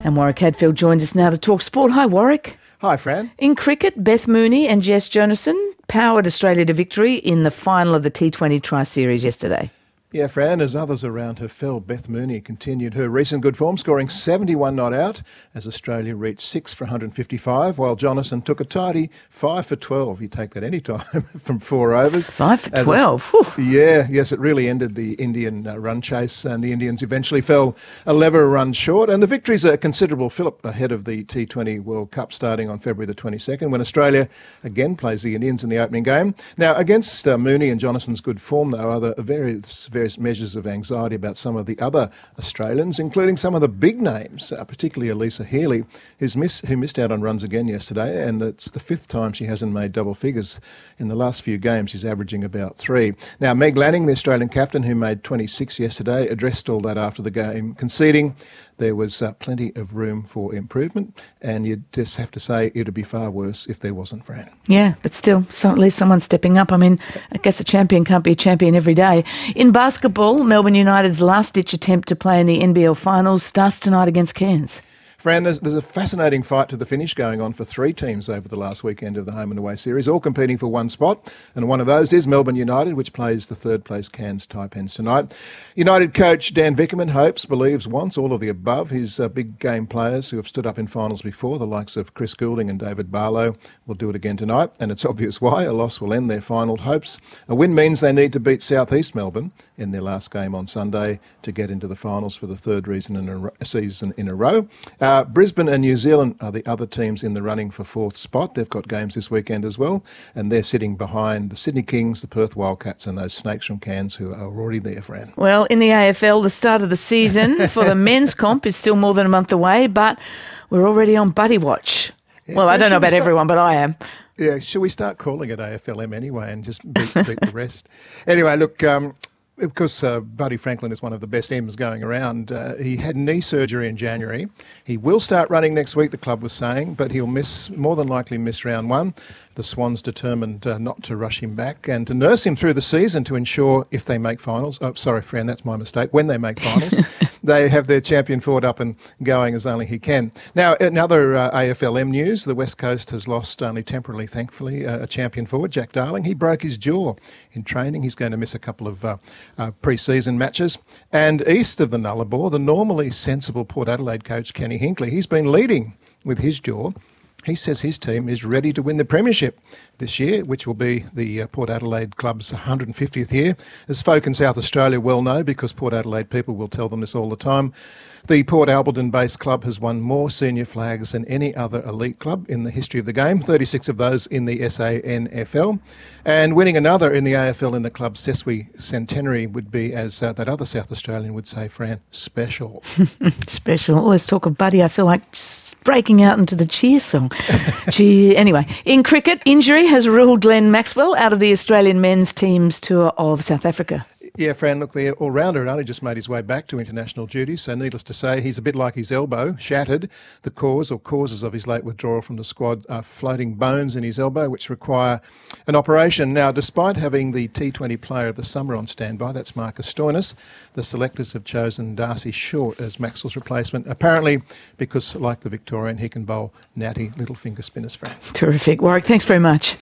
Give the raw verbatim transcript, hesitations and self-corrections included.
And Warwick Hadfield joins us now to talk sport. Hi, Warwick. Hi, Fran. In cricket, Beth Mooney and Jess Jonassen powered Australia to victory in the final of the T twenty Tri-Series yesterday. Yeah, Fran, as others around her fell, Beth Mooney continued her recent good form, scoring seventy-one not out as Australia reached six for one hundred fifty-five, while Jonassen took a tidy five for twelve. You take that any time from four overs. five for As twelve? A, yeah, yes, it really ended the Indian uh, run chase, and the Indians eventually fell eleven runs short. And the victory's a considerable fillip ahead of the T twenty World Cup starting on February the twenty-second, when Australia again plays the Indians in the opening game. Now, against uh, Mooney and Jonassen's good form, though, are the various, various measures of anxiety about some of the other Australians, including some of the big names, uh, particularly Alyssa Healy, who's miss, who missed out on runs again yesterday, and it's the fifth time she hasn't made double figures. In the last few games, she's averaging about three. Now, Meg Lanning, the Australian captain, who made twenty-six yesterday, addressed all that after the game, conceding there was uh, plenty of room for improvement, and you'd just have to say it'd be far worse if there wasn't, Fran. Yeah, but still, so at least someone's stepping up. I mean, I guess a champion can't be a champion every day. In basketball, Melbourne United's last-ditch attempt to play in the N B L finals starts tonight against Cairns. Fran, there's, there's a fascinating fight to the finish going on for three teams over the last weekend of the home and away series, all competing for one spot. And one of those is Melbourne United, which plays the third-place Cairns Taipans tonight. United coach Dan Vickerman hopes, believes, wants all of the above. His uh, big game players who have stood up in finals before, the likes of Chris Goulding and David Barlow, will do it again tonight. And it's obvious why. A loss will end their final hopes. A win means they need to beat South East Melbourne in their last game on Sunday to get into the finals for the third reason in a ro- season in a row. Uh, Brisbane and New Zealand are the other teams in the running for fourth spot. They've got games this weekend as well, and they're sitting behind the Sydney Kings, the Perth Wildcats, and those Snakes from Cairns who are already there, Fran. Well, in the A F L, the start of the season for the men's comp is still more than a month away, but we're already on Buddy Watch. Yeah, well, Fran, I don't know about we start- everyone, but I am. Yeah, should we start calling it A F L M anyway and just beat, beat the rest? Anyway, look... Um, Of course, uh, Buddy Franklin is one of the best M's going around. Uh, he had knee surgery in January. He will start running next week, the club was saying, but he'll miss, more than likely miss round one. The Swans determined uh, not to rush him back and to nurse him through the season to ensure if they make finals. Oh, sorry, Fran, that's my mistake. When they make finals, they have their champion forward up and going as only he can. Now, in other uh, A F L M news, the West Coast has lost only temporarily, thankfully, uh, a champion forward, Jack Darling. He broke his jaw in training. He's going to miss a couple of uh, uh, pre-season matches. And east of the Nullarbor, the normally sensible Port Adelaide coach, Kenny Hinkley, he's been leading with his jaw. He says his team is ready to win the premiership this year, which will be the uh, Port Adelaide club's one hundred fiftieth year. As folk in South Australia well know, because Port Adelaide people will tell them this all the time, the Port Alberton-based club has won more senior flags than any other elite club in the history of the game, thirty-six of those in the S A N F L. And winning another in the A F L in the club's Seswi centenary would be, as uh, that other South Australian would say, Fran, special. Special. Well, let's talk of Buddy. I feel like just breaking out into the cheer song. Gee, anyway, in cricket, injury has ruled Glenn Maxwell out of the Australian men's team's tour of South Africa. Yeah, Fran, look, the all-rounder had only just made his way back to international duty, so needless to say, he's a bit like his elbow, shattered. The cause or causes of his late withdrawal from the squad are floating bones in his elbow, which require an operation. Now, despite having the T twenty Player of the Summer on standby, that's Marcus Stoinis, the selectors have chosen Darcy Short as Maxwell's replacement, apparently because, like the Victorian, he can bowl natty little finger spinners, Fran. Terrific. Warwick, thanks very much.